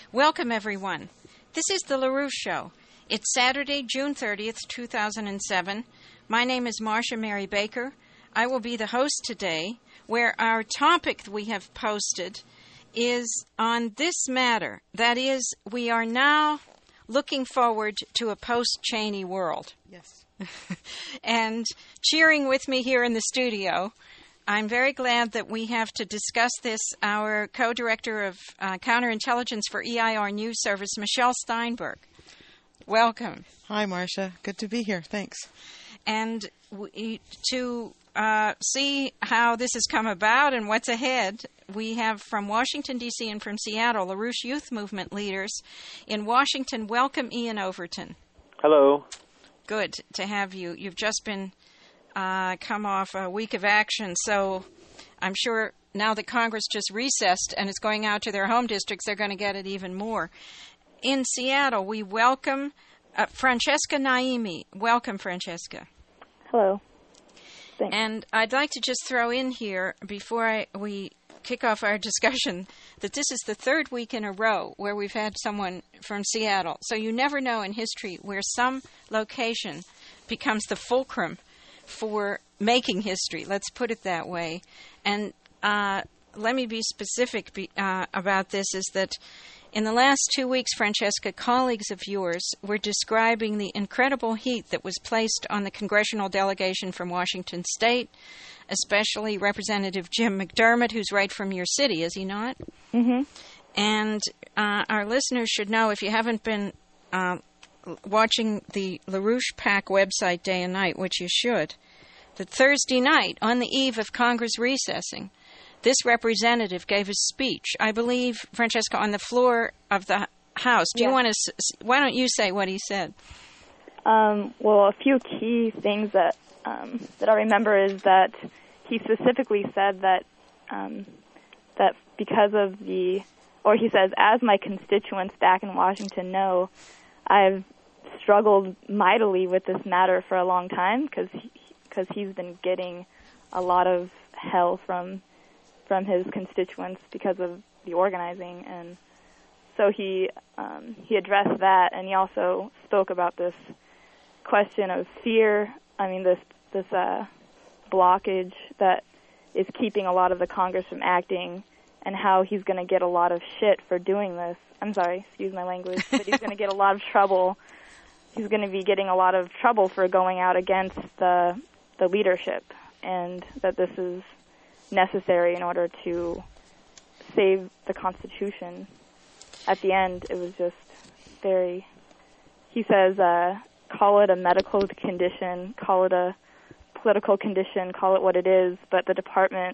Welcome, everyone. This is The LaRouche Show. It's Saturday, June 30th, 2007. My name is Marcia Mary Baker. I will be the host today, where our topic we have posted is on this matter. That is, we are now looking forward to a post-Cheney world. Yes. And cheering with me here in the studio, I'm very glad that we have to discuss this, our co-director of counterintelligence for EIR News Service, Michelle Steinberg. Welcome. Hi, Marcia. Good to be here. Thanks. And to see how this has come about and what's ahead, we have from Washington, D.C. and from Seattle, LaRouche Youth Movement leaders. In Washington, welcome Ian Overton. Hello. Good to have you. You've just been come off a week of action, so I'm sure now that Congress just recessed and is going out to their home districts, they're going to get it even more. In Seattle, we welcome Francesca Naimi. Welcome, Francesca. Hello. Thanks. And I'd like to just throw in here, before we kick off our discussion, that this is the third week in a row where we've had someone from Seattle. So you never know in history where some location becomes the fulcrum for making history. Let's put it that way. And let me be specific about this, is that in the last 2 weeks, Francesca, colleagues of yours were describing the incredible heat that was placed on the congressional delegation from Washington State, especially Representative Jim McDermott, who's right from your city, is he not? Mm-hmm. And our listeners should know, if you haven't been watching the LaRouche PAC website day and night, which you should, that Thursday night, on the eve of Congress recessing, this representative gave a speech, I believe, Francesca, on the floor of the House. Why don't you say what he said? Well, a few key things that I remember is that he specifically said that that because of he says, as my constituents back in Washington know, I've struggled mightily with this matter for a long time because he's been getting a lot of hell from his constituents because of the organizing, and so he addressed that, and he also spoke about this question of fear. I mean, this blockage that is keeping a lot of the Congress from acting, and how he's going to get a lot of shit for doing this. I'm sorry, excuse my language, but he's going to get a lot of trouble. He's going to be getting a lot of trouble for going out against the leadership, and that this is necessary in order to save the Constitution. At the end, it was just he says, call it a medical condition, call it a political condition, call it what it is, but it's the departure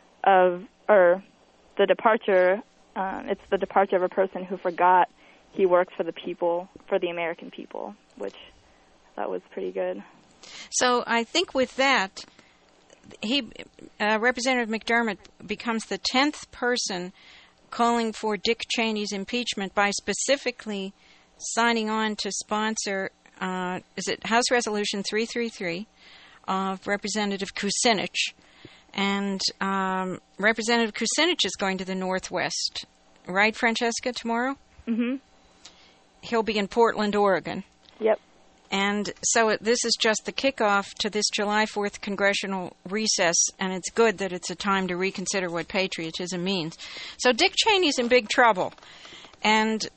of a person who forgot he worked for the people, for the American people, which I thought was pretty good. So I think with that, Representative McDermott becomes the 10th person calling for Dick Cheney's impeachment by specifically signing on to sponsor, is it House Resolution 333 of Representative Kucinich. And Representative Kucinich is going to the Northwest, right, Francesca, tomorrow? Mm-hmm. He'll be in Portland, Oregon. Yep. And so this is just the kickoff to this July 4th congressional recess, and it's good that it's a time to reconsider what patriotism means. So Dick Cheney's in big trouble. And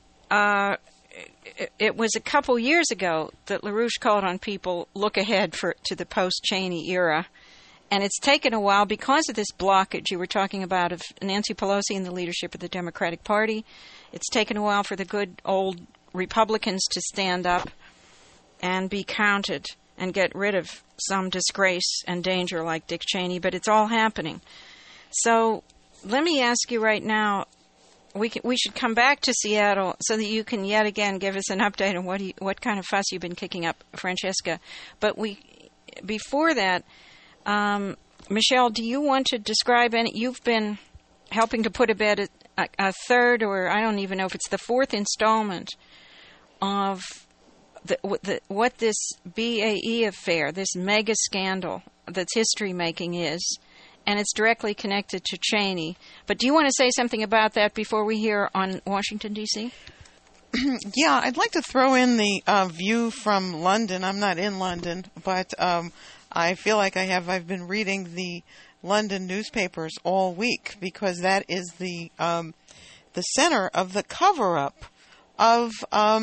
it was a couple years ago that LaRouche called on people, look ahead to the post-Cheney era. And it's taken a while because of this blockage you were talking about of Nancy Pelosi and the leadership of the Democratic Party. It's taken a while for the good old Republicans to stand up and be counted and get rid of some disgrace and danger like Dick Cheney, but it's all happening. So let me ask you right now, we should come back to Seattle so that you can yet again give us an update on what kind of fuss you've been kicking up, Francesca. But before that, Michelle, do you want to describe you've been helping to put to bed a third, or I don't even know if it's the fourth installment of what this BAE affair, this mega scandal that's history-making is, and it's directly connected to Cheney. But do you want to say something about that before we hear on Washington, D.C.? Yeah, I'd like to throw in the view from London. I'm not in London, but I feel like I've been reading the London newspapers all week, because that is the center of the cover-up of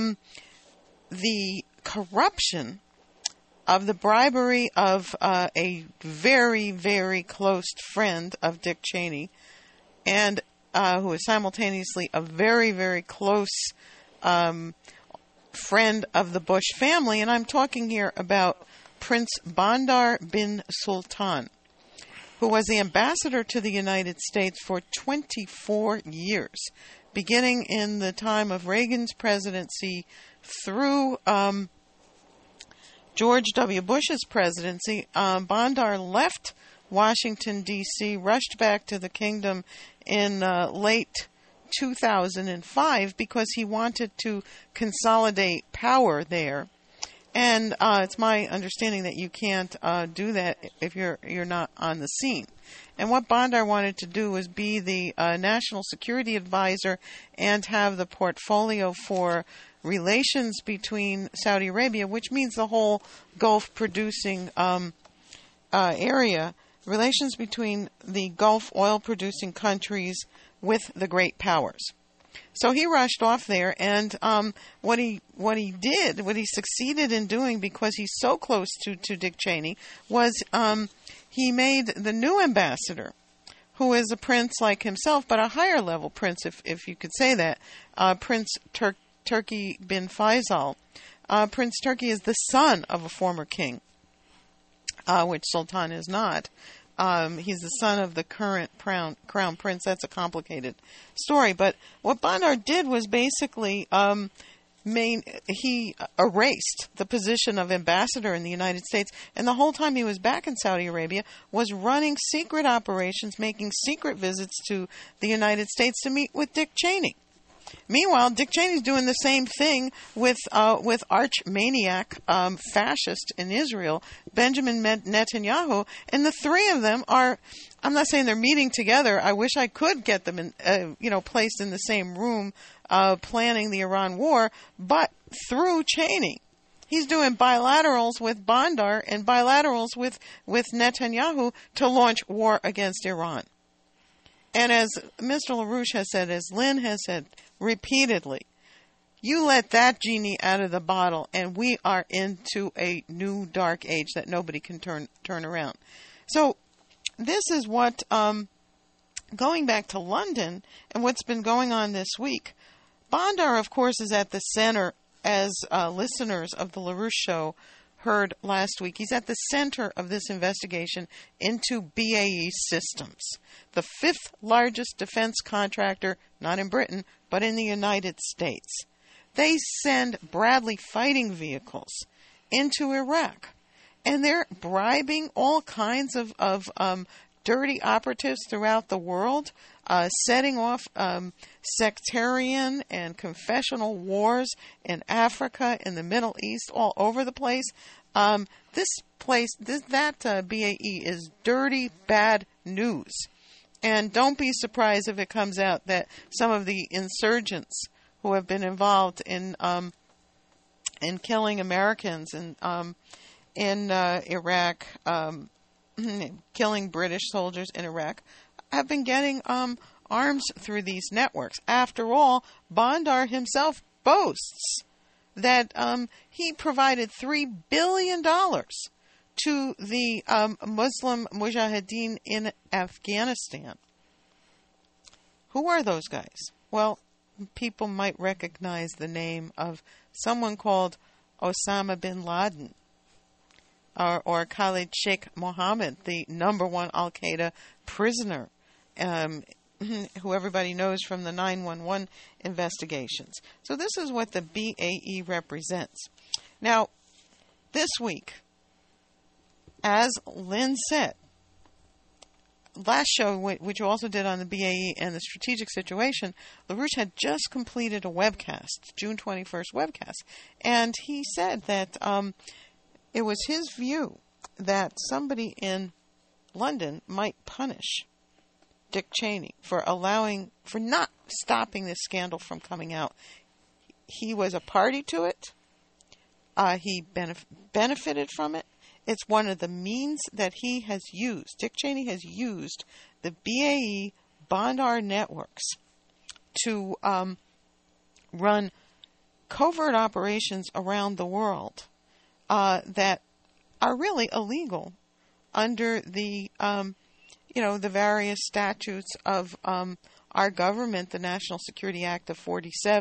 the corruption of the bribery of a very, very close friend of Dick Cheney, and who is simultaneously a very, very close friend of the Bush family. And I'm talking here about Prince Bandar bin Sultan, who was the ambassador to the United States for 24 years, beginning in the time of Reagan's presidency through George W. Bush's presidency. Bandar left Washington, D.C., rushed back to the kingdom in late 2005 because he wanted to consolidate power there. And it's my understanding that you can't do that if you're not on the scene. And what Bandar wanted to do was be the national security advisor and have the portfolio for relations between Saudi Arabia, which means the whole Gulf producing area, relations between the Gulf oil producing countries with the great powers. So he rushed off there, and what he succeeded in doing, because he's so close to Dick Cheney, was he made the new ambassador, who is a prince like himself, but a higher level prince, if you could say that, Prince Turki bin Faisal. Prince Turki is the son of a former king, which Sultan is not. He's the son of the current crown prince. That's a complicated story. But what Bandar did was basically he erased the position of ambassador in the United States, and the whole time he was back in Saudi Arabia was running secret operations, making secret visits to the United States to meet with Dick Cheney. Meanwhile, Dick Cheney's doing the same thing with arch-maniac fascist in Israel, Benjamin Netanyahu, and the three of them are, I'm not saying they're meeting together. I wish I could get them in, placed in the same room planning the Iran war, but through Cheney. He's doing bilaterals with Bandar and bilaterals with Netanyahu to launch war against Iran. And as Mr. LaRouche has said, as Lynn has said repeatedly, you let that genie out of the bottle and we are into a new dark age that nobody can turn around. So this is what, going back to London and what's been going on this week, Bandar, of course, is at the center, as listeners of the LaRouche Show heard last week. He's at the center of this investigation into BAE Systems, the fifth largest defense contractor, not in Britain, but in the United States. They send Bradley fighting vehicles into Iraq, and they're bribing all kinds of dirty operatives throughout the world, setting off sectarian and confessional wars in Africa, in the Middle East, all over the place. That BAE is dirty, bad news. And don't be surprised if it comes out that some of the insurgents who have been involved in killing Americans in Iraq, killing British soldiers in Iraq, have been getting arms through these networks. After all, Bandar himself boasts that he provided $3 billion to the Muslim Mujahideen in Afghanistan. Who are those guys? Well, people might recognize the name of someone called Osama bin Laden, or Khalid Sheikh Mohammed, the #1 Al-Qaeda prisoner, who everybody knows from the 9/11 investigations. So this is what the BAE represents. Now, this week, as Lynn said, last show, which you also did on the BAE and the strategic situation, LaRouche had just completed a webcast, June 21st webcast, and he said that it was his view that somebody in London might punish Dick Cheney for not stopping this scandal from coming out. He was a party to it. He benefited from it. It's one of the means that he has used. Dick Cheney has used the BAE Bondar networks to run covert operations around the world that are really illegal under the the various statutes of our government, the National Security Act of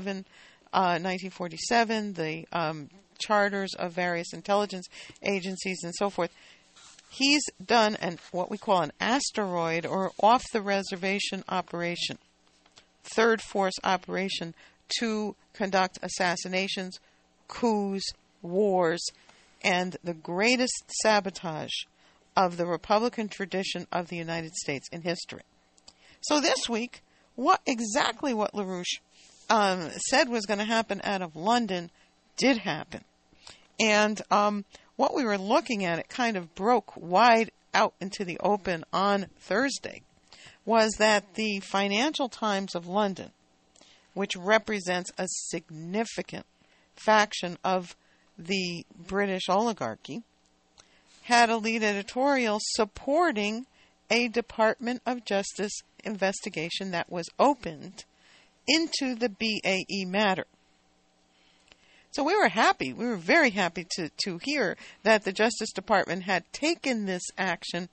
1947, the charters of various intelligence agencies, and so forth. He's done what we call an asteroid or off-the-reservation operation, third force operation, to conduct assassinations, coups, wars, and the greatest sabotage of the Republican tradition of the United States in history. So this week, exactly what LaRouche said was going to happen out of London did happen. And what we were looking at, it kind of broke wide out into the open on Thursday, was that the Financial Times of London, which represents a significant faction of the British oligarchy, had a lead editorial supporting a Department of Justice investigation that was opened into the BAE matter. So we were happy. We were very happy to hear that the Justice Department had taken this action.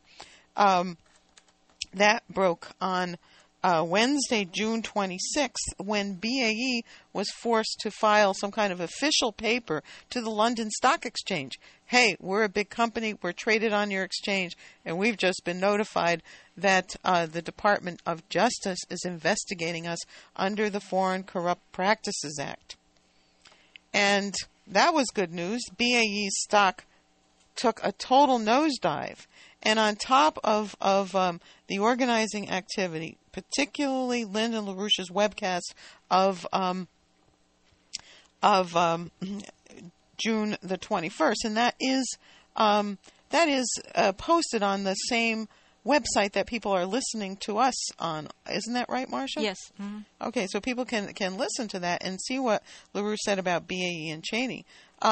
That broke on Wednesday, June 26th, when BAE was forced to file some kind of official paper to the London Stock Exchange. Hey, we're a big company, we're traded on your exchange, and we've just been notified that the Department of Justice is investigating us under the Foreign Corrupt Practices Act. And that was good news. BAE's stock took a total nosedive. And on top of the organizing activity, particularly Lyndon LaRouche's webcast of June the 21st, and that is posted on the same website that people are listening to us on. Isn't that right, Marcia? Yes. Mm-hmm. Okay, so people can listen to that and see what LaRouche said about BAE and Cheney.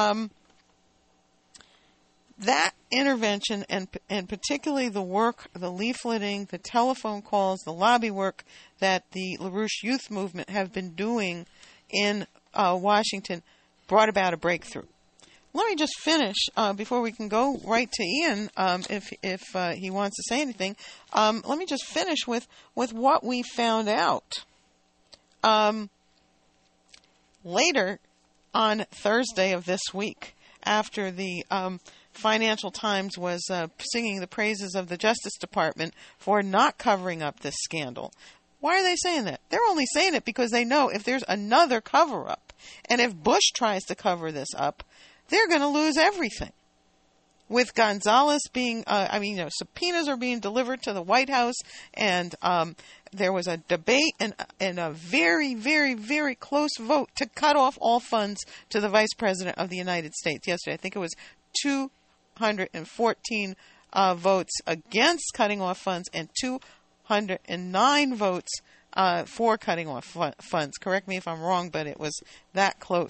That intervention and particularly the work, the leafleting, the telephone calls, the lobby work that the LaRouche Youth Movement have been doing in Washington brought about a breakthrough. Let me just finish before we can go right to Ian, if he wants to say anything. Let me just finish with what we found out. Later on Thursday of this week, after the Financial Times was singing the praises of the Justice Department for not covering up this scandal. Why are they saying that? They're only saying it because they know if there's another cover-up, and if Bush tries to cover this up, they're going to lose everything. With Gonzalez being, subpoenas are being delivered to the White House, and there was a debate and a very, very, very close vote to cut off all funds to the Vice President of the United States yesterday. I think it was 214 votes against cutting off funds and 209 votes for cutting off funds. Correct me if I'm wrong, but it was that close.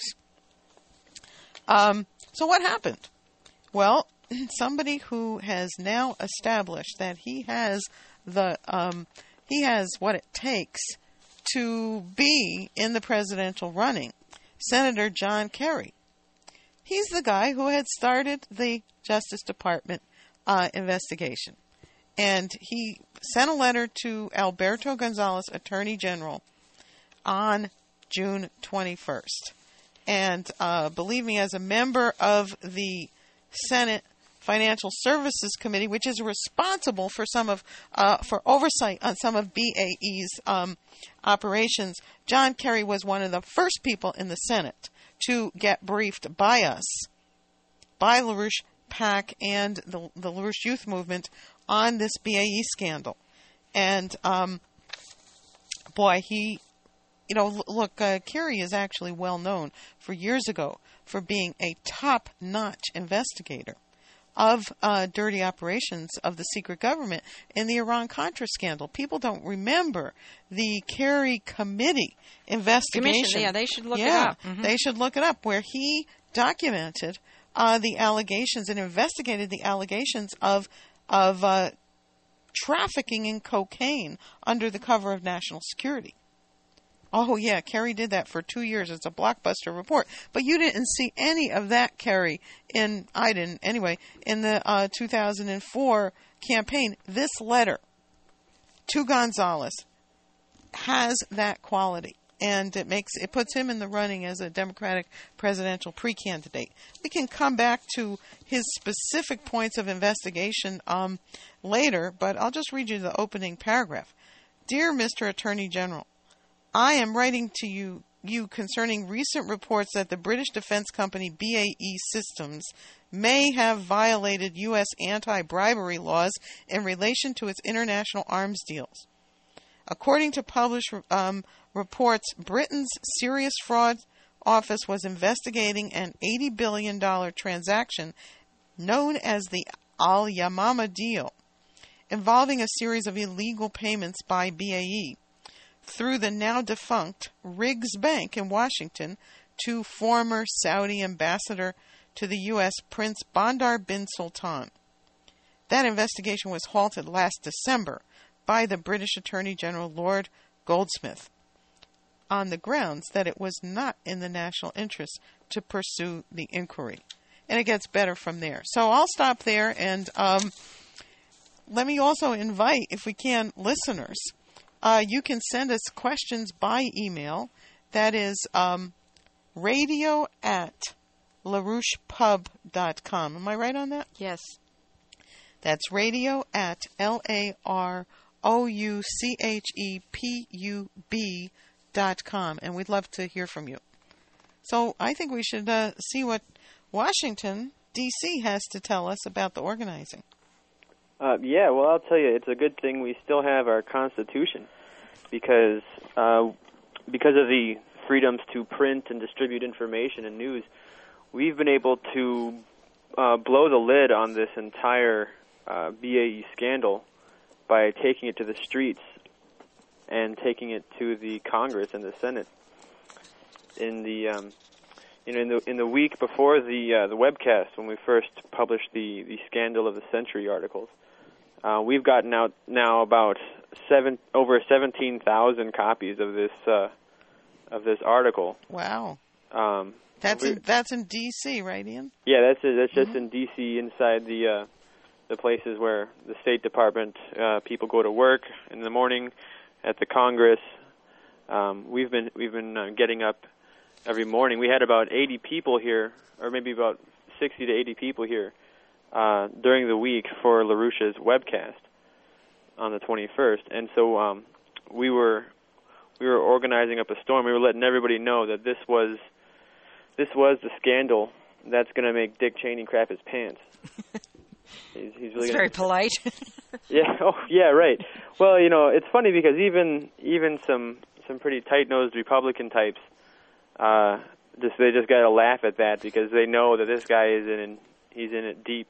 So what happened? Well, somebody who has now established that he has what it takes to be in the presidential running, Senator John Kerry. He's the guy who had started the Justice Department investigation. And he sent a letter to Alberto Gonzalez, Attorney General, on June 21st. And believe me, as a member of the Senate Financial Services Committee, which is responsible for for oversight on some of BAE's operations, John Kerry was one of the first people in the Senate to get briefed by us, by LaRouche PAC and the LaRouche Youth Movement on this BAE scandal. And Kerry is actually well known for years ago for being a top-notch investigator. of dirty operations of the secret government in the Iran-Contra scandal. People don't remember the Kerry Committee investigation. Yeah, they should look it up. Mm-hmm. They should look it up, where he documented the allegations and investigated the allegations of trafficking in cocaine under the cover of national security. Oh, yeah, Kerry did that for 2 years. It's a blockbuster report. But you didn't see any of that, Kerry, I didn't anyway, in the 2004 campaign. This letter to Gonzales has that quality, and it puts him in the running as a Democratic presidential pre-candidate. We can come back to his specific points of investigation later, but I'll just read you the opening paragraph. Dear Mr. Attorney General, I am writing to you concerning recent reports that the British defense company BAE Systems may have violated U.S. anti-bribery laws in relation to its international arms deals. According to published reports, Britain's Serious Fraud Office was investigating an $80 billion transaction known as the Al Yamama deal, involving a series of illegal payments by BAE through the now-defunct Riggs Bank in Washington to former Saudi ambassador to the U.S. Prince Bandar bin Sultan. That investigation was halted last December by the British Attorney General Lord Goldsmith on the grounds that it was not in the national interest to pursue the inquiry. And it gets better from there. So I'll stop there, and let me also invite, if we can, listeners. You can send us questions by email. That is radio@larouchepub.com. Am I right on that? Yes. That's radio@LAROUCHEPUB.com. And we'd love to hear from you. So I think we should see what Washington, D.C. has to tell us about the organizing. Yeah, well, I'll tell you, it's a good thing we still have our Constitution, because of the freedoms to print and distribute information and news, we've been able to blow the lid on this entire BAE scandal by taking it to the streets and taking it to the Congress and the Senate. In the in the week before the webcast, when we first published the Scandal of the Century articles, we've gotten out now about over 17,000 copies of this article. Wow. That's in D.C., right, Ian? Yeah, that's just in D.C. inside the places where the State Department people go to work in the morning, at the Congress. We've been getting up every morning. We had about 80 people here, or maybe about 60 to 80 people here during the week for LaRouche's webcast on the 21st, and so we were organizing up a storm. We were letting everybody know that this was the scandal that's going to make Dick Cheney crap his pants. He's really very polite. Yeah. Oh, yeah. Right. Well, it's funny because even some pretty tight-nosed Republican types, they just got to laugh at that because they know that this guy he's in it deep.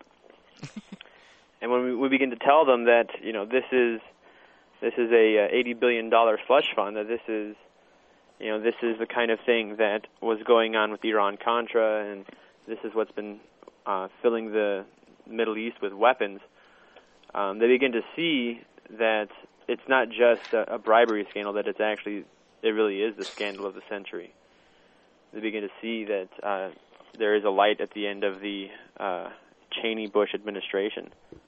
And when we begin to tell them that this is a $80 billion slush fund, that this is the kind of thing that was going on with Iran-Contra, and this is what's been filling the Middle East with weapons, they begin to see that it's not just a bribery scandal, that it really is the scandal of the century. They begin to see that there is a light at the end of the Cheney-Bush administration.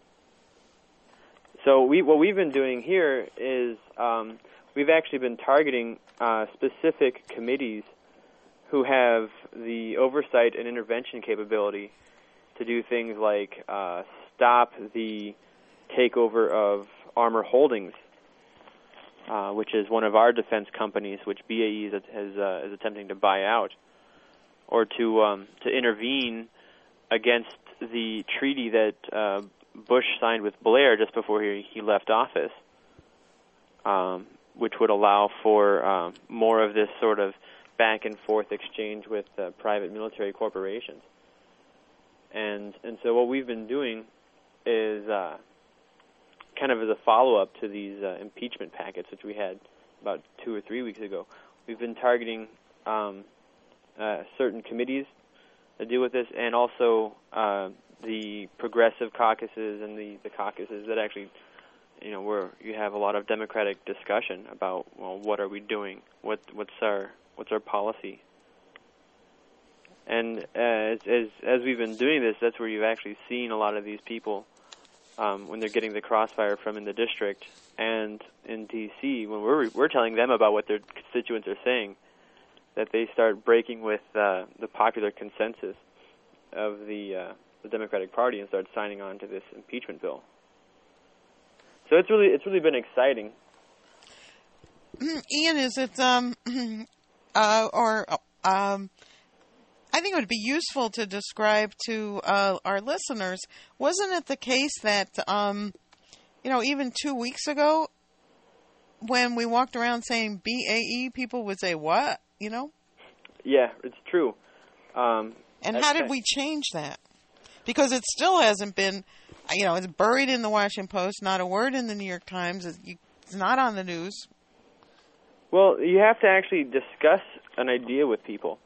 So what we've been doing here is we've actually been targeting specific committees who have the oversight and intervention capability to do things like stop the takeover of Armor Holdings, which is one of our defense companies, which BAE is attempting to buy out, or to intervene against the treaty that Bush signed with Blair just before he left office, which would allow for more of this sort of back and forth exchange with private military corporations. And so what we've been doing is kind of as a follow-up to these impeachment packets, which we had about 2 or 3 weeks ago. We've been targeting certain committees that deal with this, and also the progressive caucuses and the caucuses that actually, where you have a lot of democratic discussion about, well, what are we doing? What's our policy? And as we've been doing this, that's where you've actually seen a lot of these people when they're getting the crossfire from in the district and in D.C. when we're telling them about what their constituents are saying, that they start breaking with the popular consensus of the Democratic Party and start signing on to this impeachment bill. So it's really been exciting. Ian, is it I think it would be useful to describe to our listeners, wasn't it the case that, even 2 weeks ago, when we walked around saying BAE, people would say, what, Yeah, it's true. And how did we change that? Because it still hasn't been, it's buried in the Washington Post, not a word in the New York Times, it's not on the news. Well, you have to actually discuss an idea with people.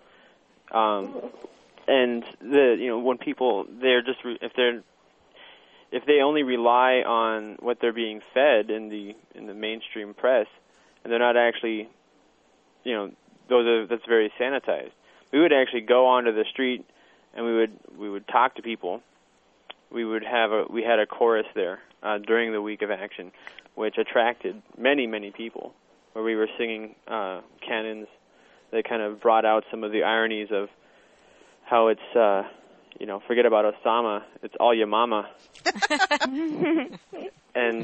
And when people, they're just, if they only rely on what they're being fed in the mainstream press, and they're not actually, that's very sanitized. We would actually go onto the street, and we would talk to people. We had a chorus there during the week of action, which attracted many people, where we were singing canons that kind of brought out some of the ironies of how it's, forget about Osama, it's all your mama. And,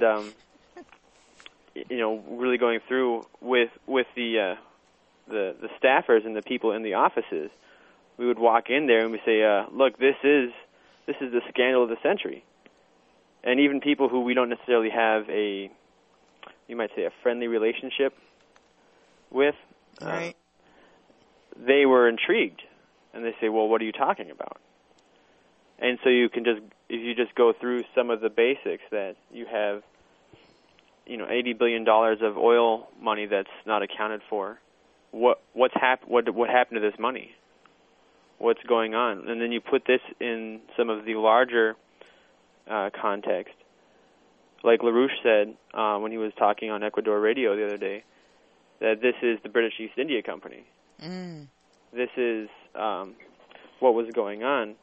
really going through with the staffers and the people in the offices, we would walk in there and we say, look, this is the scandal of the century. And even people who we don't necessarily have you might say, a friendly relationship with, right. They were intrigued, and they say, well, what are you talking about? And so if you just go through some of the basics, that you have, $80 billion of oil money that's not accounted for. What happened to this money? What's going on? And then you put this in some of the larger context. Like LaRouche said when he was talking on Ecuador Radio the other day, that this is the British East India Company. Mm. This is what was going on.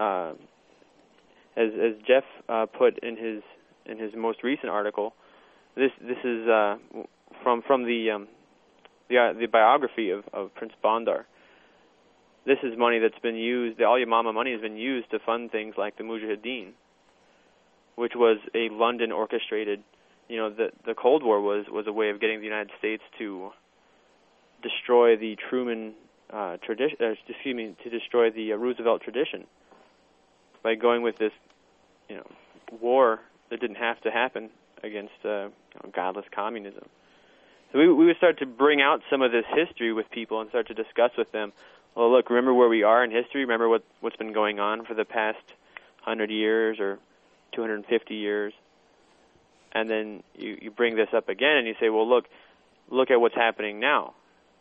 As Jeff put in his most recent article, this is from the biography of Prince Bandar. This is money that's been used. The Al Yamama money has been used to fund things like the Mujahideen, which was a London orchestrated. The Cold War was a way of getting the United States to destroy the Truman tradition. To destroy the Roosevelt tradition by going with this, war that didn't have to happen against godless communism. So we would start to bring out some of this history with people and start to discuss with them. Well, look, remember where we are in history. Remember what's been going on for the past 100 years or 250 years. And then you bring this up again and you say, well, look at what's happening now.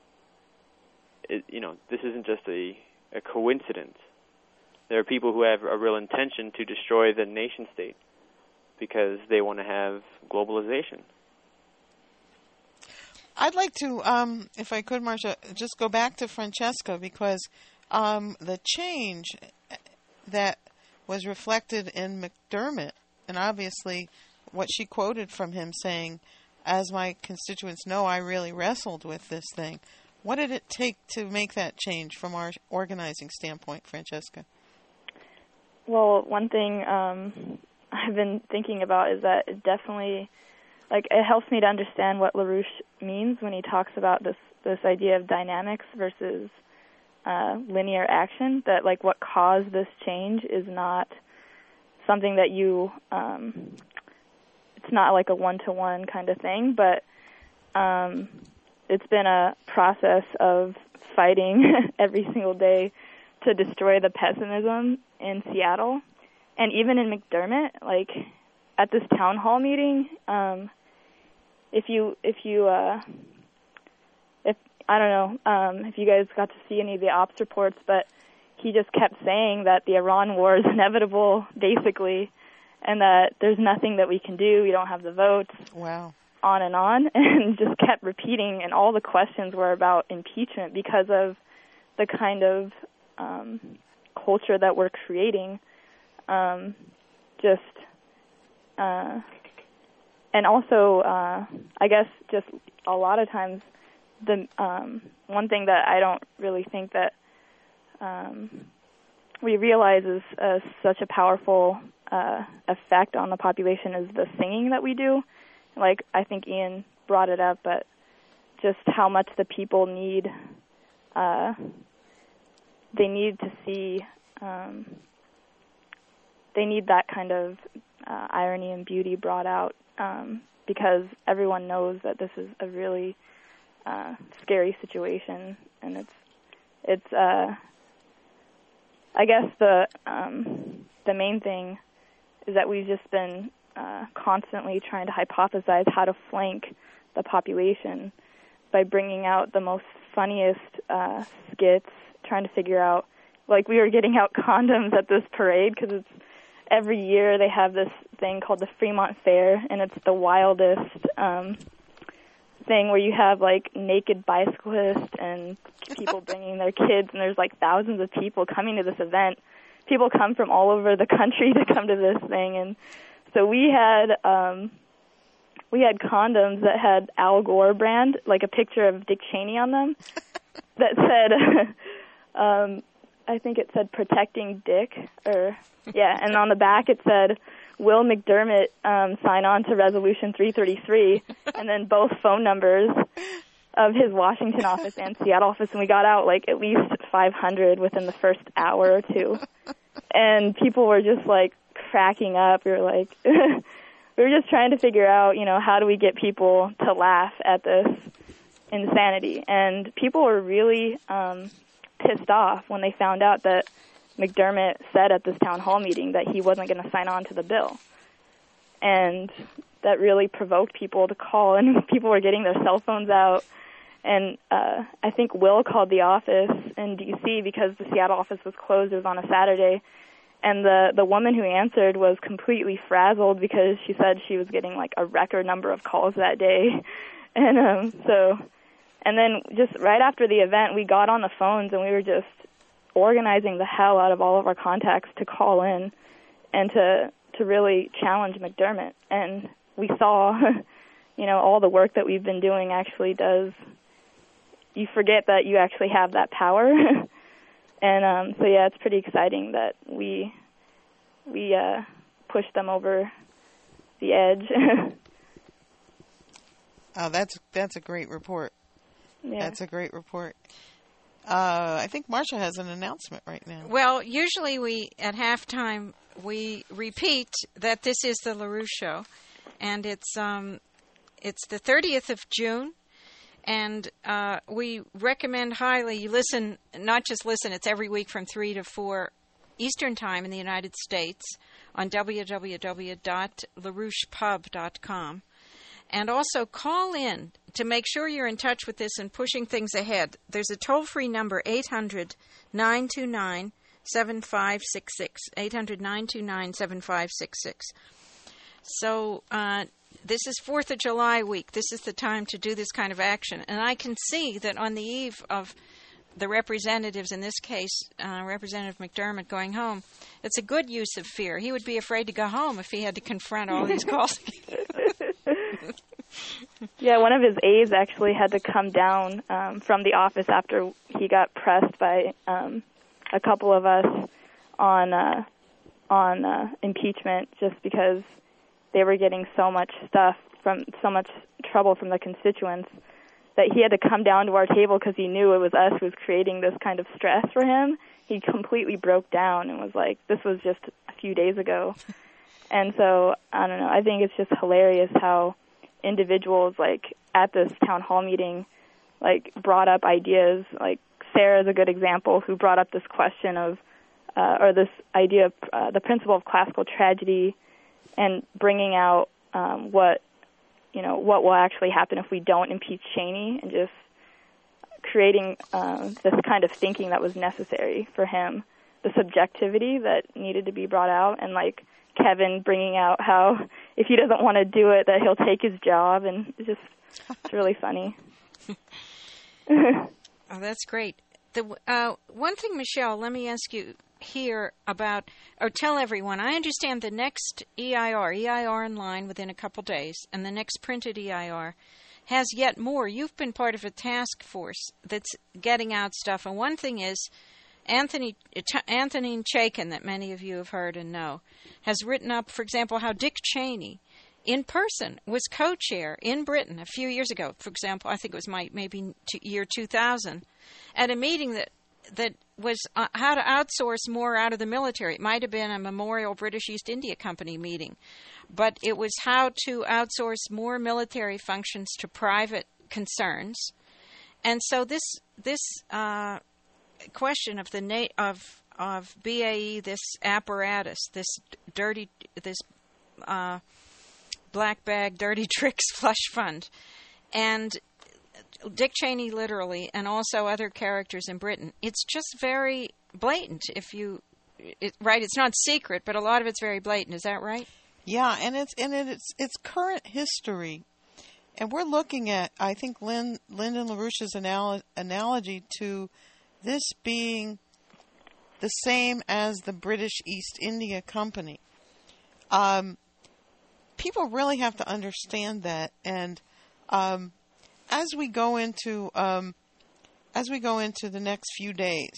This isn't just a coincidence. There are people who have a real intention to destroy the nation state because they want to have globalization. I'd like to, if I could, Marcia, just go back to Francesca, because the change that was reflected in McDermott, and obviously what she quoted from him saying, as my constituents know, I really wrestled with this thing. What did it take to make that change from our organizing standpoint, Francesca? Well, one thing I've been thinking about is that it definitely, it helps me to understand what LaRouche means when he talks about this idea of dynamics versus linear action, that, what caused this change is not something that you, it's not like a one-to-one kind of thing, but it's been a process of fighting every single day to destroy the pessimism in Seattle, and even in McDermott, like at this town hall meeting. If I don't know if you guys got to see any of the ops reports, but he just kept saying that the Iran war is inevitable, basically, and that there's nothing that we can do. We don't have the votes. Wow. On, and just kept repeating, and all the questions were about impeachment because of the kind of culture that we're creating. And also, I guess just a lot of times, the one thing that I don't really think that we realize is such a powerful effect on the population is the singing that we do. Like, I think Ian brought it up, but just how much the people need, they need to see, they need that kind of irony and beauty brought out, because everyone knows that this is a really scary situation, and it's I guess the main thing is that we've just been constantly trying to hypothesize how to flank the population by bringing out the most funniest skits, trying to figure out, like, we were getting out condoms at this parade because it's every year they have this thing called the Fremont Fair, and it's the wildest thing where you have, like, naked bicyclists and people bringing their kids, and there's, like, thousands of people coming to this event. People come from all over the country to come to this thing, and so we had condoms that had Al Gore brand, like a picture of Dick Cheney on them, that said, I think it said "Protecting Dick," and on the back it said, "Will McDermott sign on to Resolution 333?" and then both phone numbers of his Washington office and Seattle office, and we got out like at least 500 within the first hour or two, and people were just like cracking up. We were like, we were just trying to figure out, how do we get people to laugh at this insanity, and people were really pissed off when they found out that McDermott said at this town hall meeting that he wasn't going to sign on to the bill. And that really provoked people to call, and people were getting their cell phones out. And I think Will called the office in D.C. because the Seattle office was closed. It was on a Saturday. And the woman who answered was completely frazzled because she said she was getting like a record number of calls that day. And and then just right after the event, we got on the phones and we were just organizing the hell out of all of our contacts to call in and to really challenge McDermott. And we saw, all the work that we've been doing actually does, you forget that you actually have that power. And so yeah, it's pretty exciting that we pushed them over the edge. Oh, that's a great report. Yeah. That's a great report. I think Marcia has an announcement right now. Well, usually at halftime we repeat that this is the LaRouche Show, and it's the 30th of June. And we recommend highly you listen, not just listen, it's every week from 3 to 4 Eastern Time in the United States on www.larouchepub.com. And also call in to make sure you're in touch with this and pushing things ahead. There's a toll-free number, 800-929-7566, 800-929-7566. So this is 4th of July week. This is the time to do this kind of action. And I can see that on the eve of the representatives, in this case, Representative McDermott going home, it's a good use of fear. He would be afraid to go home if he had to confront all these calls. Yeah, one of his aides actually had to come down from the office after he got pressed by a couple of us on impeachment, just because they were getting so much trouble from the constituents, that he had to come down to our table because he knew it was us who was creating this kind of stress for him. He completely broke down and was like, this was just a few days ago. And so, I don't know, I think it's just hilarious how individuals, like, at this town hall meeting, like, brought up ideas, like, Sarah is a good example, who brought up this question of, or this idea of the principle of classical tragedy, and bringing out what will actually happen if we don't impeach Cheney, and just creating this kind of thinking that was necessary for him, the subjectivity that needed to be brought out, and like Kevin bringing out how if he doesn't want to do it, that he'll take his job, and it's really funny. Oh, that's great. One thing, Michelle, let me ask you here about, or tell everyone, I understand the next EIR in line within a couple days, and the next printed EIR has yet more. You've been part of a task force that's getting out stuff, and one thing is Anthony Chaikin, that many of you have heard and know, has written up, for example, how Dick Cheney, in person, was co-chair in Britain a few years ago. For example, I think it was maybe year 2000, at a meeting that was how to outsource more out of the military. It might have been a Memorial British East India Company meeting, but it was how to outsource more military functions to private concerns. And so this question of of BAE, this apparatus, this black bag, dirty tricks slush fund, and Dick Cheney literally, and also other characters in Britain. It's just very blatant. Right? It's not secret, but a lot of it's very blatant. Is that right? Yeah, and it's current history, and we're looking at, I think, Lyndon LaRouche's analogy to this being the same as the British East India Company. People really have to understand that, and as we go into the next few days,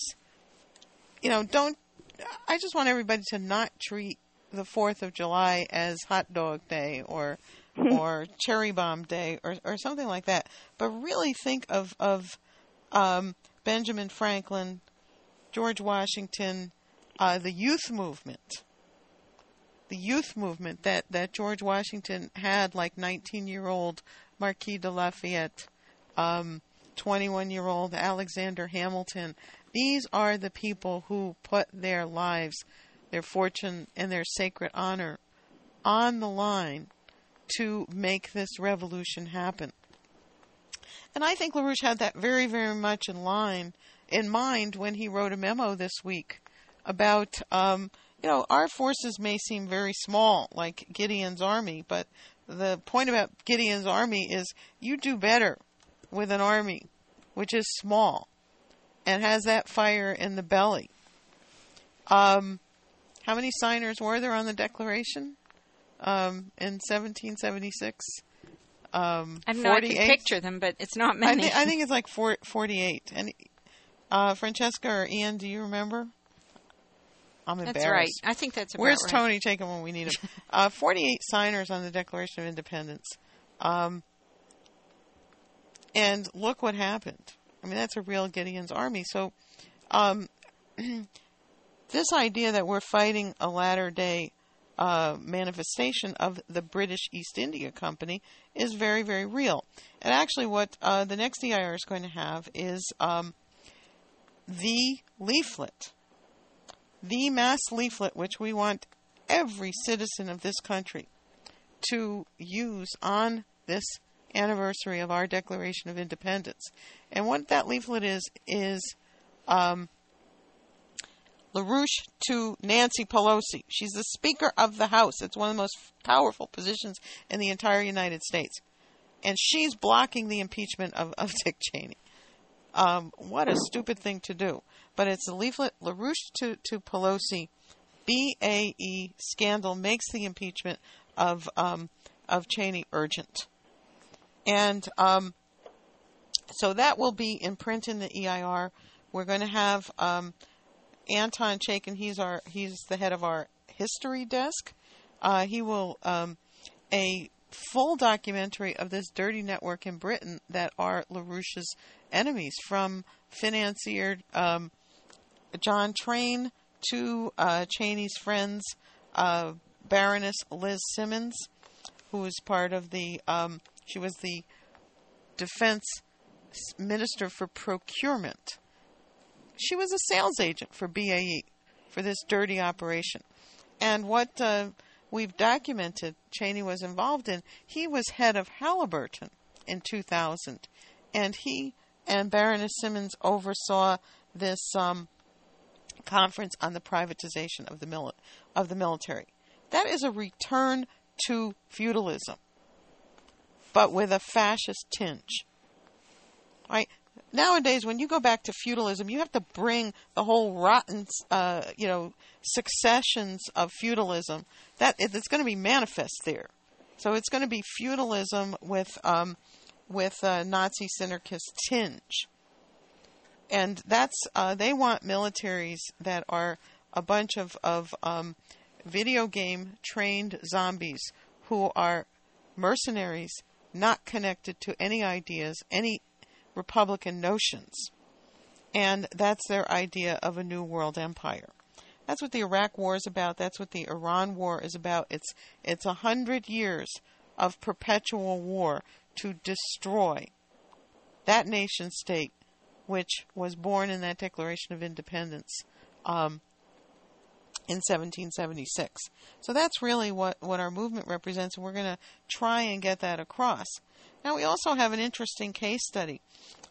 I just want everybody to not treat the 4th of July as Hot Dog Day or Cherry Bomb Day or something like that, but really think of Benjamin Franklin, George Washington, the youth movement. The youth movement that George Washington had, like 19-year-old Marquis de Lafayette, 21-year-old Alexander Hamilton. These are the people who put their lives, their fortune, and their sacred honor on the line to make this revolution happen. And I think LaRouche had that very, very much in mind when he wrote a memo this week about, our forces may seem very small, like Gideon's army, but the point about Gideon's army is you do better with an army which is small and has that fire in the belly. How many signers were there on the Declaration in 1776? I don't know, I can picture them, but it's not many. I think it's like 48. And Francesca or Ian, do you remember? I'm embarrassed. That's right. I think that's about Where's right. Tony taking when we need him? 48 signers on the Declaration of Independence. And look what happened. I mean, that's a real Gideon's army. So this idea that we're fighting a latter-day manifestation of the British East India Company is very, very real. And actually what the next EIR is going to have is the leaflet, the mass leaflet, which we want every citizen of this country to use on this anniversary of our Declaration of Independence. And what that leaflet is LaRouche to Nancy Pelosi. She's the Speaker of the House. It's one of the most powerful positions in the entire United States. And she's blocking the impeachment of Dick Cheney. What a stupid thing to do. But it's a leaflet, LaRouche to Pelosi. BAE scandal makes the impeachment of Cheney urgent. And so that will be in print in the EIR. We're going to have Anton Chaikin. He's the head of our history desk. He will a full documentary of this dirty network in Britain that are LaRouche's enemies, from financier John Train to Cheney's friends, Baroness Liz Simmons, who was part of the she was the defense minister for procurement she was a sales agent for BAE, for this dirty operation. And what we've documented Cheney was involved in, he was head of Halliburton in 2000. And he and Baroness Simmons oversaw this conference on the privatization of the military. That is a return to feudalism, but with a fascist tinge. Right? Nowadays, when you go back to feudalism, you have to bring the whole rotten, successions of feudalism. That it's going to be manifest there. So it's going to be feudalism with a Nazi synarchist tinge. And that's they want militaries that are a bunch of video game trained zombies who are mercenaries, not connected to any ideas, any Republican notions. And that's their idea of a new world empire. That's what the Iraq War is about. That's what the Iran War is about. It's 100 years of perpetual war to destroy that nation state, which was born in that Declaration of Independence in 1776. So that's really what our movement represents, and we're going to try and get that across. Now, we also have an interesting case study.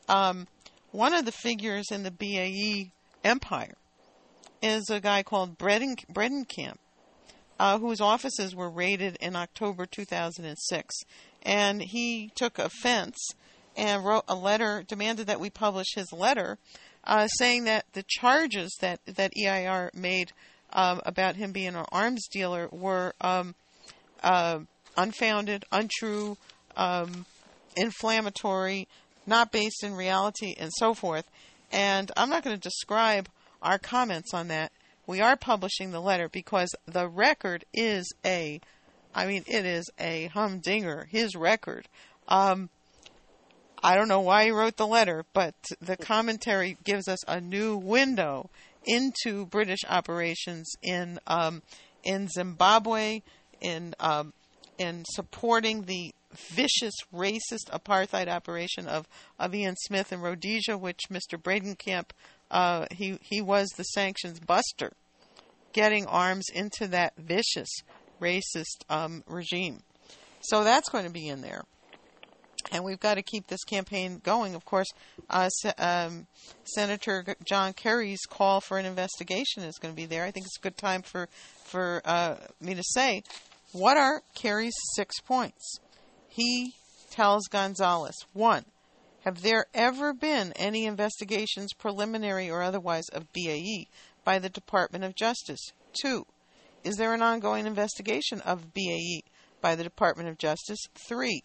One of the figures in the BAE empire is a guy called Bredenkamp, whose offices were raided in October 2006. And he took offense and wrote a letter, demanded that we publish his letter, saying that the charges that EIR made about him being an arms dealer were unfounded, untrue, inflammatory, not based in reality, and so forth. And I'm not going to describe our comments on that. We are publishing the letter because the record is it is a humdinger, his record. I don't know why he wrote the letter, but the commentary gives us a new window into British operations in Zimbabwe, in supporting the vicious, racist apartheid operation of Ian Smith in Rhodesia, which Mr. Bredenkamp, he was the sanctions buster, getting arms into that vicious, racist regime. So that's going to be in there. And we've got to keep this campaign going. Of course, Senator John Kerry's call for an investigation is going to be there. I think it's a good time for me to say, what are Kerry's 6 points? He tells Gonzales, 1, have there ever been any investigations, preliminary or otherwise, of BAE by the Department of Justice? 2, is there an ongoing investigation of BAE by the Department of Justice? 3,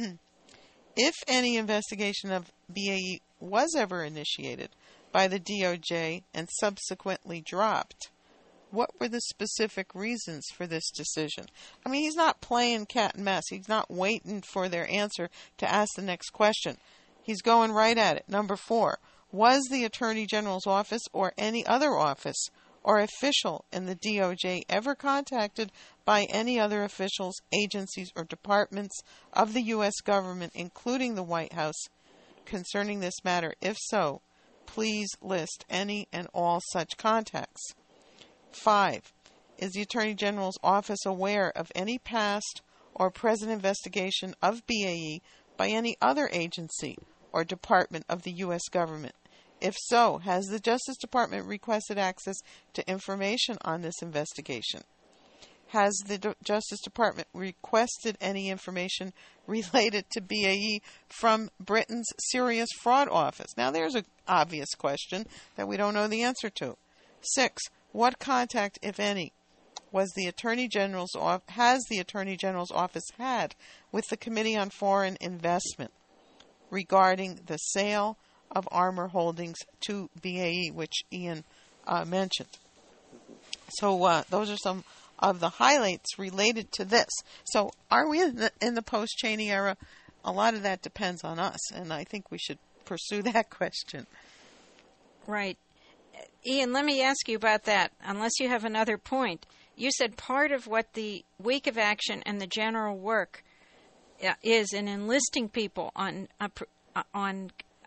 if any investigation of BAE was ever initiated by the DOJ and subsequently dropped, what were the specific reasons for this decision? I mean, he's not playing cat and mouse. He's not waiting for their answer to ask the next question. He's going right at it. Number 4, was the Attorney General's office or any other office or official in the DOJ ever contacted by any other officials, agencies, or departments of the U.S. government, including the White House, concerning this matter? If so, please list any and all such contacts. 5, is the Attorney General's office aware of any past or present investigation of BAE by any other agency or department of the U.S. government? If so, has the Justice Department requested access to information on this investigation? Has the Justice Department requested any information related to BAE from Britain's Serious Fraud Office? Now, there's an obvious question that we don't know the answer to. 6, what contact, if any, has the Attorney General's office had with the Committee on Foreign Investment regarding the sale of armor holdings to BAE, which Ian mentioned? So those are some of the highlights related to this. So are we in the post-Cheney era? A lot of that depends on us, and I think we should pursue that question. Right. Ian, let me ask you about that, unless you have another point. You said part of what the week of action and the general work is in enlisting people on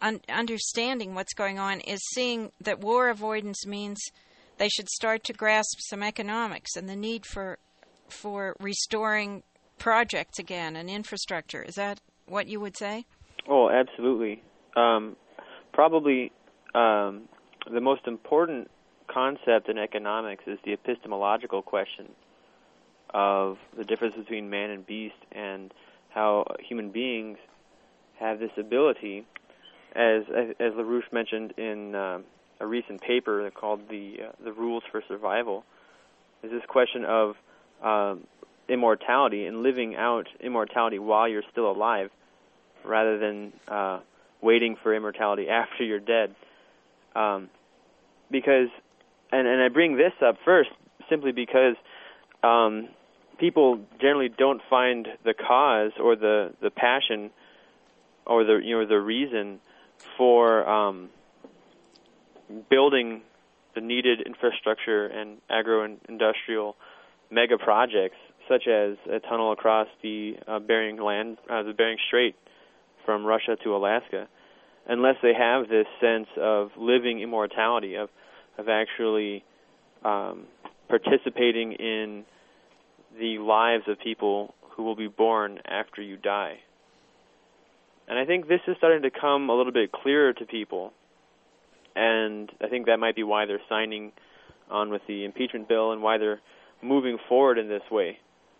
understanding what's going on is seeing that war avoidance means they should start to grasp some economics and the need for restoring projects again and infrastructure. Is that what you would say? Oh, absolutely. Probably the most important concept in economics is the epistemological question of the difference between man and beast, and how human beings have this ability, as LaRouche mentioned in a recent paper called the Rules for Survival, is this question of immortality and living out immortality while you're still alive, rather than waiting for immortality after you're dead. Because, and I bring this up first simply because people generally don't find the cause or the passion or the reason for building the needed infrastructure and agro-industrial mega projects, such as a tunnel across the Bering Strait from Russia to Alaska, unless they have this sense of living immortality, of actually participating in the lives of people who will be born after you die. And I think this is starting to come a little bit clearer to people, and I think that might be why they're signing on with the impeachment bill and why they're moving forward in this way.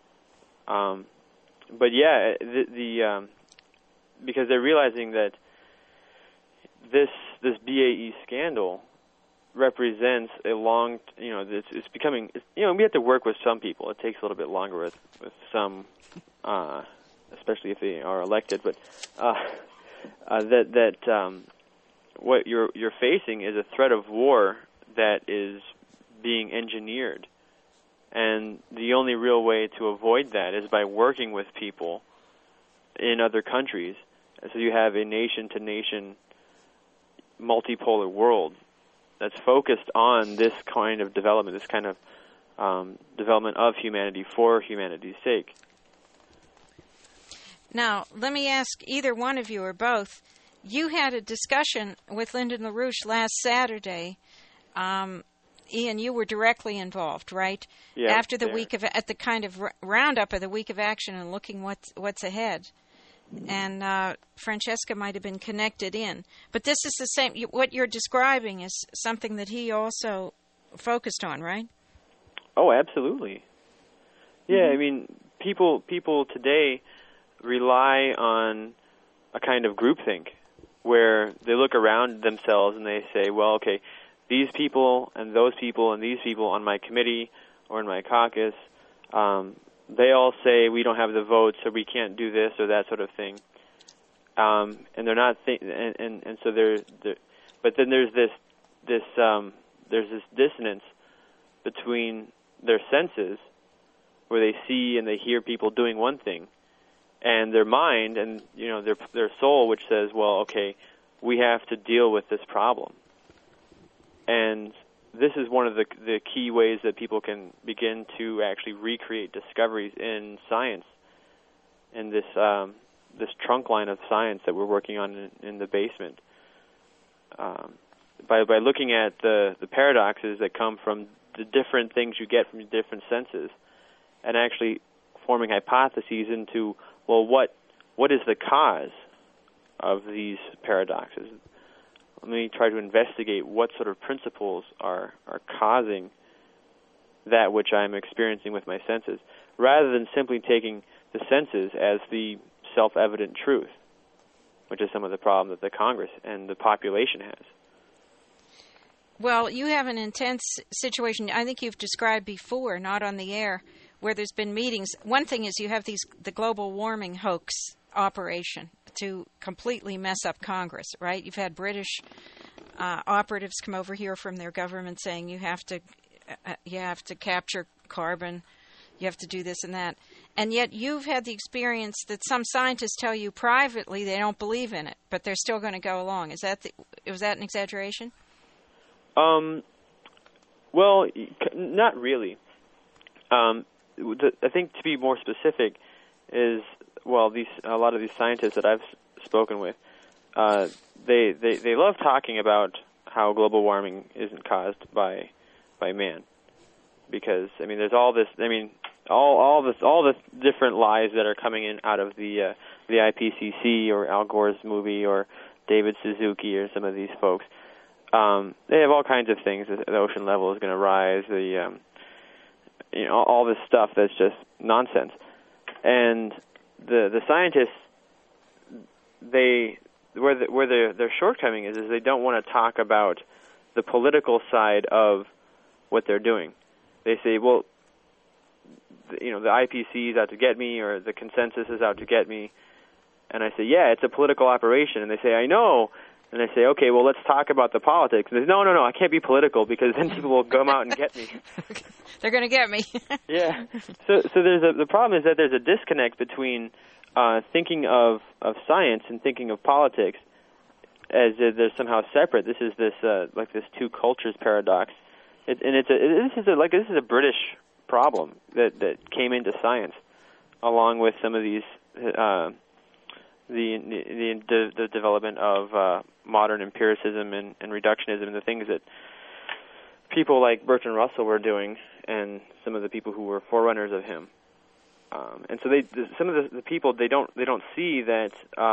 But yeah, because they're realizing that this BAE scandal represents a long, it's becoming, we have to work with some people. It takes a little bit longer with some, especially if they are elected. But what you're facing is a threat of war that is being engineered, and the only real way to avoid that is by working with people in other countries. So you have a nation-to-nation multipolar world that's focused on this kind of development, this kind of development of humanity for humanity's sake. Now, let me ask either one of you or both. You had a discussion with Lyndon LaRouche last Saturday. Ian, you were directly involved, right? Yeah. After the at the kind of roundup of the week of action and looking what's ahead. And Francesca might have been connected in. But this is the same, what you're describing is something that he also focused on, right? Oh, absolutely. Yeah, I mean, people today rely on a kind of groupthink where they look around themselves and they say, well, okay, these people and those people and these people on my committee or in my caucus, they all say we don't have the votes, so we can't do this or that sort of thing. And they're not and so they're but then there's this dissonance between their senses, where they see and they hear people doing one thing, and their mind and their soul, which says, well, okay, we have to deal with this problem. And this is one of the key ways that people can begin to actually recreate discoveries in science, in this trunk line of science that we're working on in the basement. By looking at the paradoxes that come from the different things you get from your different senses, and actually forming hypotheses into, well, what is the cause of these paradoxes? Let me try to investigate what sort of principles are causing that which I'm experiencing with my senses, rather than simply taking the senses as the self-evident truth, which is some of the problem that the Congress and the population has. Well, you have an intense situation I think you've described before, not on the air, where there's been meetings. One thing is you have the global warming hoax operation to completely mess up Congress, right? You've had British operatives come over here from their government saying you have to capture carbon, you have to do this and that. And yet you've had the experience that some scientists tell you privately they don't believe in it, but they're still going to go along. Was that an exaggeration? Well, not really. I think to be more specific is, well, a lot of these scientists that I've spoken with they love talking about how global warming isn't caused by man, because I mean there's all this, I mean all the different lies that are coming in out of the IPCC or Al Gore's movie or David Suzuki or some of these folks. They have all kinds of things. The ocean level is going to rise. All this stuff that's just nonsense. And the scientists, where their shortcoming is they don't want to talk about the political side of what they're doing. They say, well, the IPC is out to get me, or the consensus is out to get me. And I say, yeah, it's a political operation. And they say, I know. And I say, okay, well, let's talk about the politics. And they say, no, I can't be political because then people will come out and get me. They're going to get me. Yeah. So the problem is that there's a disconnect between thinking of science and thinking of politics as they're somehow separate. This is this two cultures paradox. This is a British problem that came into science, along with some of these the development of modern empiricism and reductionism, and the things that people like Bertrand Russell were doing, and some of the people who were forerunners of him. And so some of the people they don't see that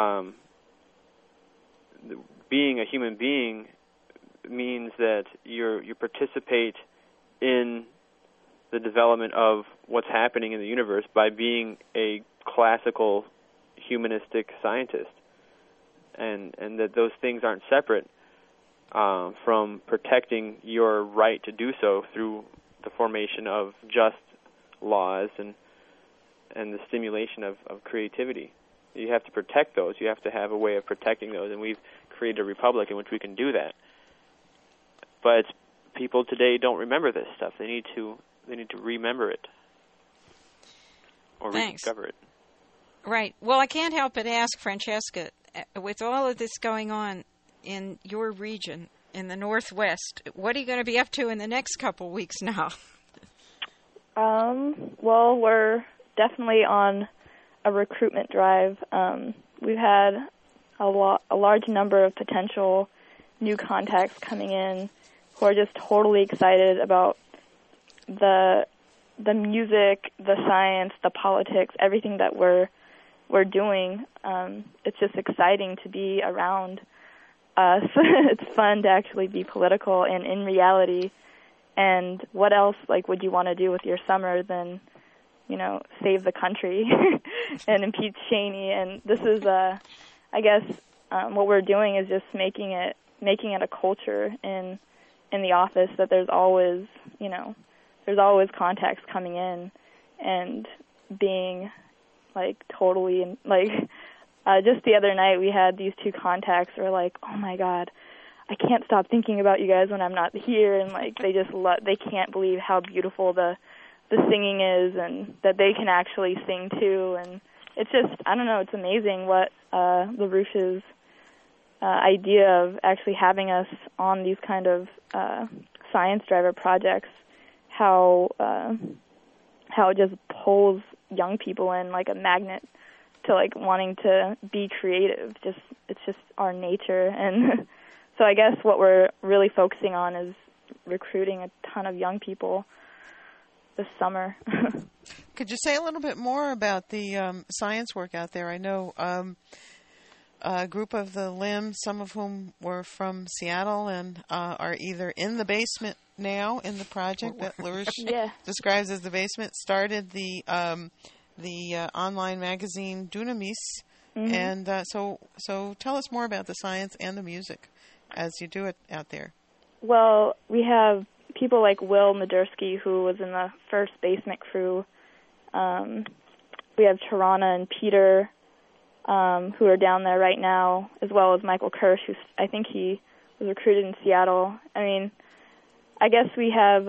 being a human being means that you participate in the development of what's happening in the universe by being a classical humanistic scientist, and that those things aren't separate from protecting your right to do so through the formation of just laws and the stimulation of creativity. You have to protect those. You have to have a way of protecting those, and we've created a republic in which we can do that. But people today don't remember this stuff. They need to remember it or rediscover it. Right. Well, I can't help but ask, Francesca, with all of this going on in your region, in the Northwest, what are you going to be up to in the next couple weeks now? Well, we're definitely on a recruitment drive. We've had a large number of potential new contacts coming in who are just totally excited about the music, the science, the politics, everything that we're doing. It's just exciting to be around us. It's fun to actually be political and in reality. And what else would you want to do with your summer than, save the country and impeach Cheney? And this is, I guess, what we're doing is just making it a culture in the office that there's always contacts coming in, and being totally just the other night we had these two contacts who were like, oh my God, I can't stop thinking about you guys when I'm not here, and they can't believe how beautiful the singing is, and that they can actually sing too. And it's just, I don't know, it's amazing what LaRouche's idea of actually having us on these kind of science driver projects, how it just pulls young people in like a magnet to wanting to be creative. It's just our nature. And so I guess what we're really focusing on is recruiting a ton of young people this summer. Could you say a little bit more about the science work out there? I know a group of the LIMS, some of whom were from Seattle and are either in the basement now in the project that LaRouche describes as the basement, started the online magazine Dunamis. Mm-hmm. And so tell us more about the science and the music as you do it out there. Well, we have people like Will Madursky, who was in the first basement crew. We have Tarana and Peter, who are down there right now, as well as Michael Kirsch, who I think he was recruited in Seattle. I mean, I guess we have,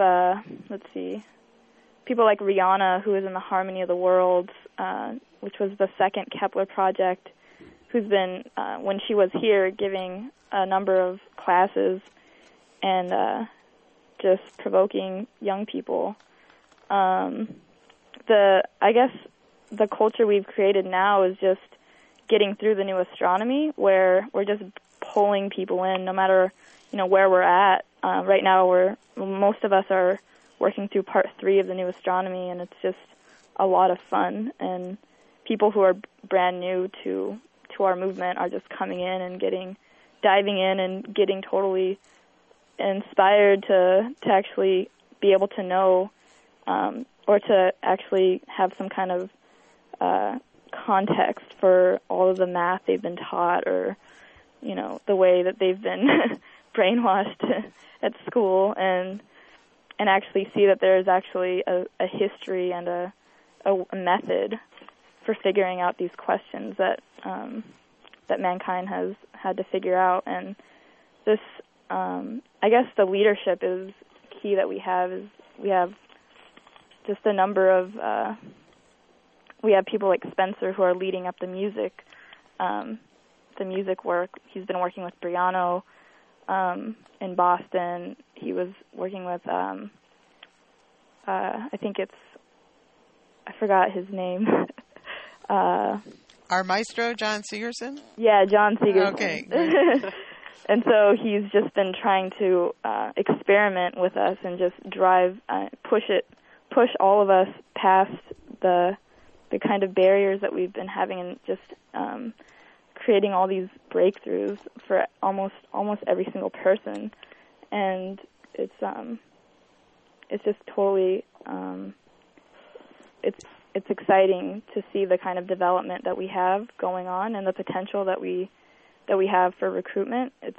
people like Rihanna, who is in the Harmony of the Worlds, which was the second Kepler project, who's been, when she was here, giving a number of classes and just provoking young people. I guess the culture we've created now is just getting through the new astronomy, where we're just pulling people in, no matter where we're at. Right now, most of us are working through part 3 of the new astronomy, and it's just a lot of fun. And people who are brand new to our movement are just coming in and diving in and getting totally inspired to actually be able to know, or to actually have some kind of context for all of the math they've been taught, or the way that they've been brainwashed at school, and actually see that there's actually a history and a method for figuring out these questions that mankind has had to figure out. And this, I guess, the leadership is key that we have. Is we have just a number of we have people like Spencer who are leading up the music work. He's been working with Briano in Boston. He was working with I think I forgot his name. Our maestro, John Segerson? Yeah, John Segerson. Okay. And so he's just been trying to experiment with us and just push all of us past the kind of barriers that we've been having, and just creating all these breakthroughs for almost every single person. And it's just totally it's exciting to see the kind of development that we have going on and the potential that we have for recruitment. It's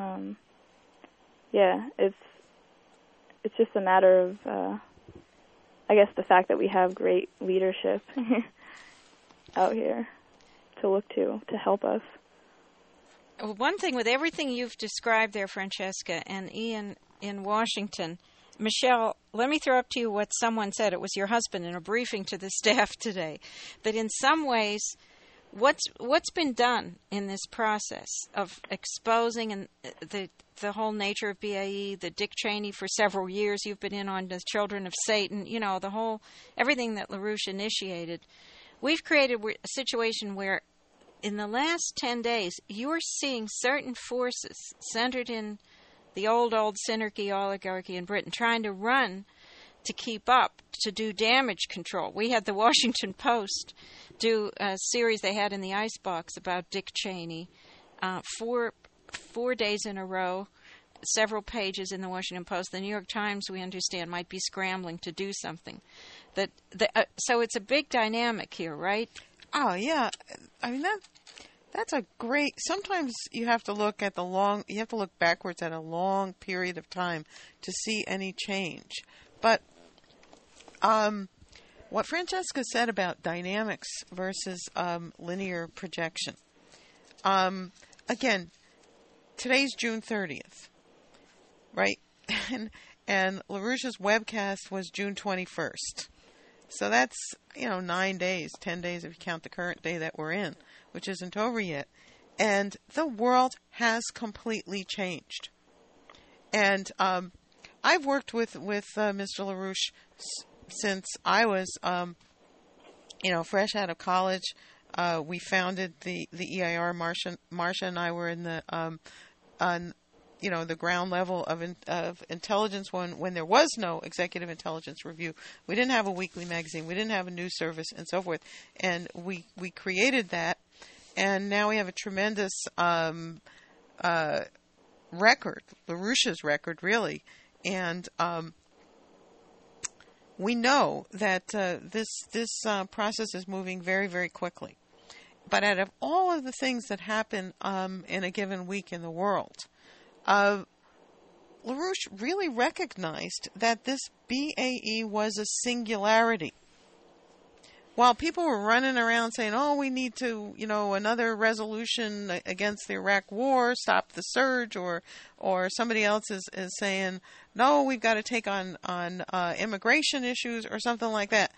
just a matter of I guess the fact that we have great leadership out here to look to help us. One thing with everything you've described there, Francesca, and Ian in Washington, Michelle, let me throw up to you what someone said. It was your husband in a briefing to the staff today, that in some ways, what's been done in this process of exposing and the whole nature of BAE, the Dick Cheney for several years you've been in on the Children of Satan, the whole everything that LaRouche initiated. We've created a situation where in the last 10 days, you're seeing certain forces centered in the old synarchy oligarchy in Britain trying to run to keep up, to do damage control. We had the Washington Post do a series they had in the Icebox about Dick Cheney, 4 days in a row, several pages in the Washington Post. The New York Times, we understand, might be scrambling to do something. So it's a big dynamic here, right? Oh, yeah. I mean, that's a great... Sometimes you have to look backwards at a long period of time to see any change. But what Francesca said about dynamics versus linear projection. Again, today's June 30th, right? And LaRouche's webcast was June 21st. So that's, 9 days, 10 days if you count the current day that we're in, which isn't over yet. And the world has completely changed. And I've worked with Mr. LaRouche since I was, fresh out of college. We founded the EIR. Marcia and I were in the the ground level of intelligence when there was no executive intelligence review. We didn't have a weekly magazine. We didn't have a news service and so forth. And we created that. And now we have a tremendous record, LaRouche's record, really. And we know that this process is moving very, very quickly. But out of all of the things that happen in a given week in the world, LaRouche really recognized that this BAE was a singularity. While people were running around saying, we need to, another resolution against the Iraq war, stop the surge, or somebody else is saying, no, we've got to take on immigration issues or something like that.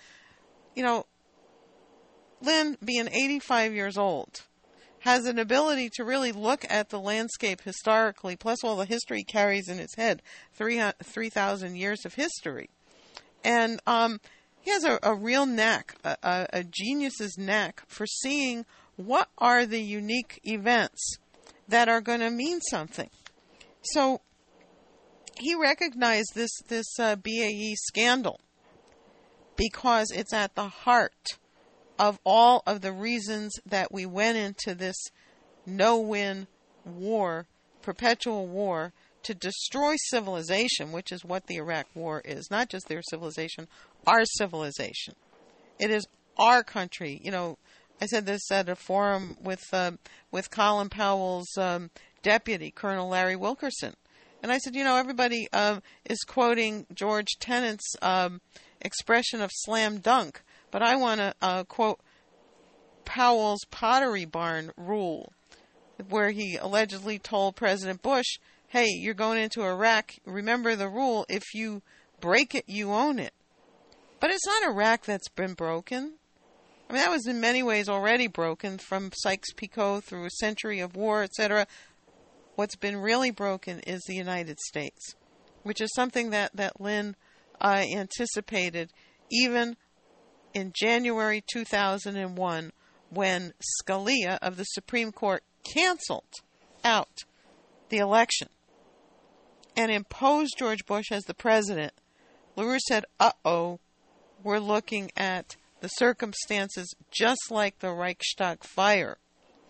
Lynn, being 85 years old, has an ability to really look at the landscape historically, plus all the history carries in his head, 3,000 years of history. And he has a real knack, a genius's knack for seeing what are the unique events that are going to mean something? So he recognized this BAE scandal because it's at the heart of all of the reasons that we went into this no-win war, perpetual war, to destroy civilization, which is what the Iraq War is. Not just their civilization, our civilization. It is our country. You know, I said this at a forum with Colin Powell's deputy, Colonel Larry Wilkerson. And I said, you know, everybody is quoting George Tenet's expression of slam dunk, but I want to quote Powell's Pottery Barn rule, where he allegedly told President Bush, hey, you're going into Iraq, remember the rule, if you break it, you own it. But it's not Iraq that's been broken. I mean, that was in many ways already broken, from Sykes-Picot through a century of war, etc. What's been really broken is the United States, which is something that Lynn anticipated even in January 2001, when Scalia of the Supreme Court canceled out the election and imposed George Bush as the president. LaRouche said, uh-oh, we're looking at the circumstances just like the Reichstag fire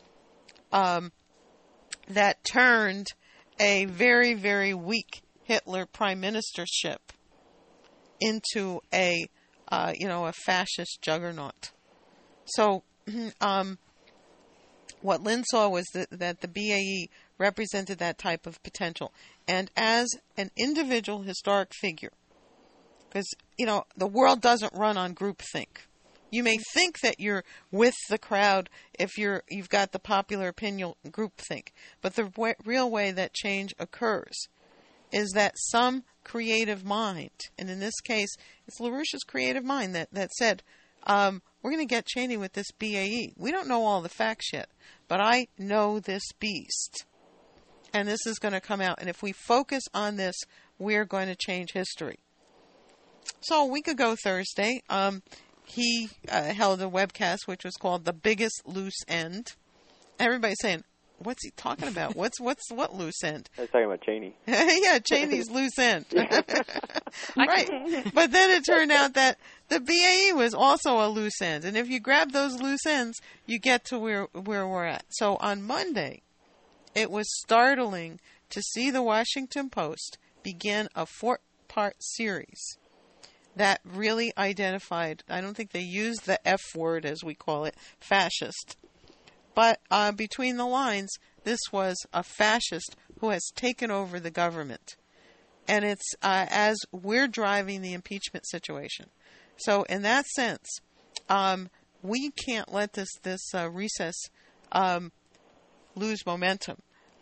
that turned a very, very weak Hitler prime ministership into a fascist juggernaut. So what Lynn saw was that the BAE represented that type of potential. And as an individual historic figure, because, you know, the world doesn't run on groupthink. You may think that you're with the crowd if you've got the popular opinion groupthink, but the real way that change occurs is that some creative mind, and in this case, it's LaRouche's creative mind that said, we're going to get Cheney with this BAE. We don't know all the facts yet, but I know this beast, and this is going to come out. And if we focus on this, we're going to change history. So a week ago Thursday, he held a webcast which was called "The Biggest Loose End." Everybody's saying, "What's he talking about? What loose end?" I was talking about Cheney. Yeah, Cheney's loose end. Right. But then it turned out that the BAE was also a loose end. And if you grab those loose ends, you get to where we're at. So on Monday, it was startling to see the Washington Post begin a 4-part series that really identified, I don't think they used the F word, as we call it, fascist. But between the lines, this was a fascist who has taken over the government. And it's as we're driving the impeachment situation. So in that sense, we can't let this recess lose momentum.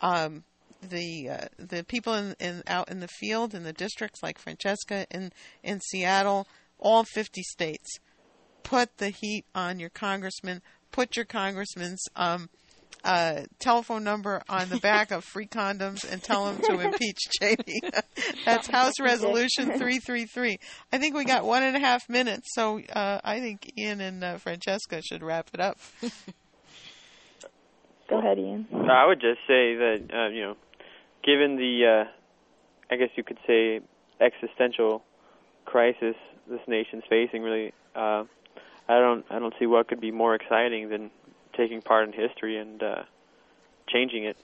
The people out in the field, in the districts like Francesca in Seattle, all 50 states, put the heat on your congressman. Put your congressman's telephone number on the back of free condoms and tell him to impeach Cheney. That's House Resolution 333. I think we got 1.5 minutes, so I think Ian and Francesca should wrap it up. Go ahead, Ian. I would just say that, given the, I guess you could say, existential crisis this nation's facing, really, I don't see what could be more exciting than taking part in history and changing it.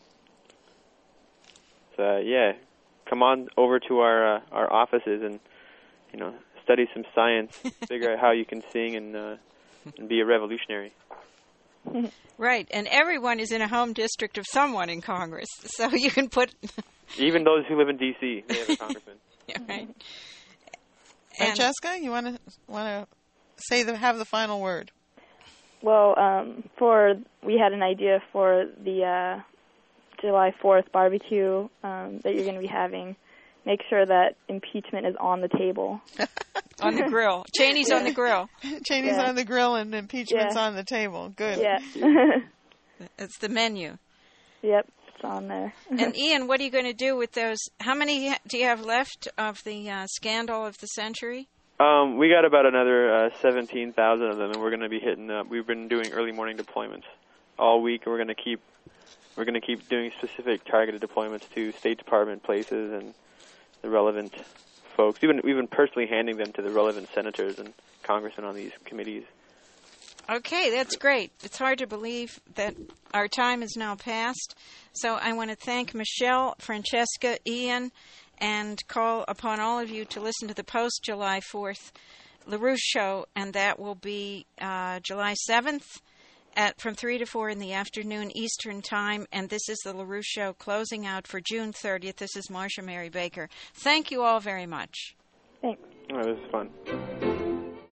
So come on over to our offices and study some science, figure out how you can sing and be a revolutionary. Right, and everyone is in a home district of someone in Congress, so you can put even those who live in D.C. They have a congressman. Yeah, right. Francesca, you want to have the final word? Well, we had an idea for the July 4th barbecue that you're going to be having. Make sure that impeachment is on the table. On the grill. Cheney's on the grill. Cheney's on the grill and impeachment's on the table. Good. Yeah. It's the menu. Yep, it's on there. And Ian, what are you going to do with those? How many do you have left of the scandal of the century? We got about another 17,000 of them, and we're going to be hitting up. We've been doing early morning deployments all week, and we're going to keep doing specific targeted deployments to State Department places and the relevant folks. We've been personally handing them to the relevant senators and congressmen on these committees. Okay, that's great. It's hard to believe that our time is now past. So I want to thank Michelle, Francesca, Ian, and call upon all of you to listen to the post-July 4th LaRouche show, and that will be July 7th from 3 to 4 in the afternoon Eastern Time. And this is the LaRouche show closing out for June 30th. This is Marcia Mary Baker. Thank you all very much. Thanks. Oh, this is fun.